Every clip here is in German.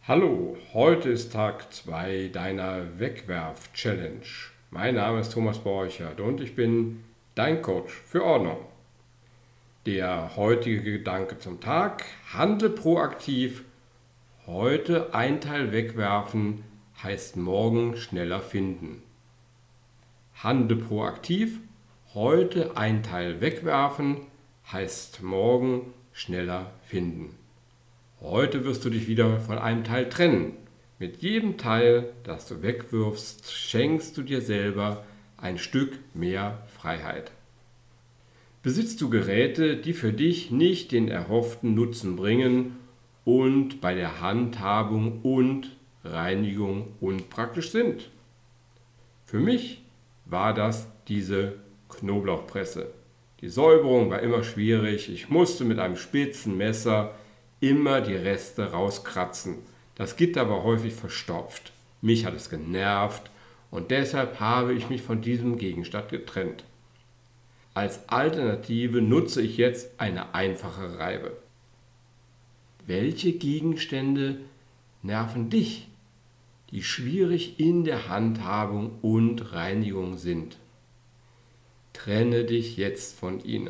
Hallo, heute ist Tag 2 deiner Wegwerf-Challenge. Mein Name ist Thomas Borchert und ich bin dein Coach für Ordnung. Der heutige Gedanke zum Tag: Handle proaktiv. Heute ein Teil wegwerfen heißt morgen schneller finden. Handle proaktiv. Heute ein Teil wegwerfen heißt morgen schneller finden. Heute wirst du dich wieder von einem Teil trennen. Mit jedem Teil, das du wegwirfst, schenkst du dir selber ein Stück mehr Freiheit. Besitzt du Geräte, die für dich nicht den erhofften Nutzen bringen und bei der Handhabung und Reinigung unpraktisch sind? Für mich war das diese Knoblauchpresse. Die Säuberung war immer schwierig. Ich musste mit einem spitzen Messer immer die Reste rauskratzen. Das Gitter war häufig verstopft. Mich hat es genervt und deshalb habe ich mich von diesem Gegenstand getrennt. Als Alternative nutze ich jetzt eine einfache Reibe. Welche Gegenstände nerven dich, die schwierig in der Handhabung und Reinigung sind? Trenne dich jetzt von ihnen.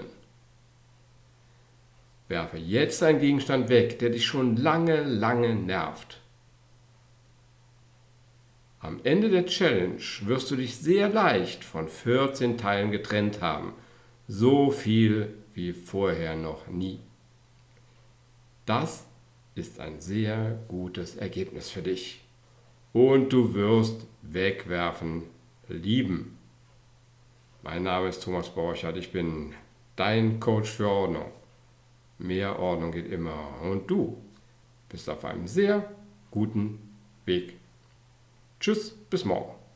Werfe jetzt einen Gegenstand weg, der dich schon lange nervt. Am Ende der Challenge wirst du dich sehr leicht von 14 Teilen getrennt haben. So viel wie vorher noch nie. Das ist ein sehr gutes Ergebnis für dich. Und du wirst wegwerfen lieben. Mein Name ist Thomas Borchert, ich bin dein Coach für Ordnung. Mehr Ordnung geht immer und du bist auf einem sehr guten Weg. Tschüss, bis morgen.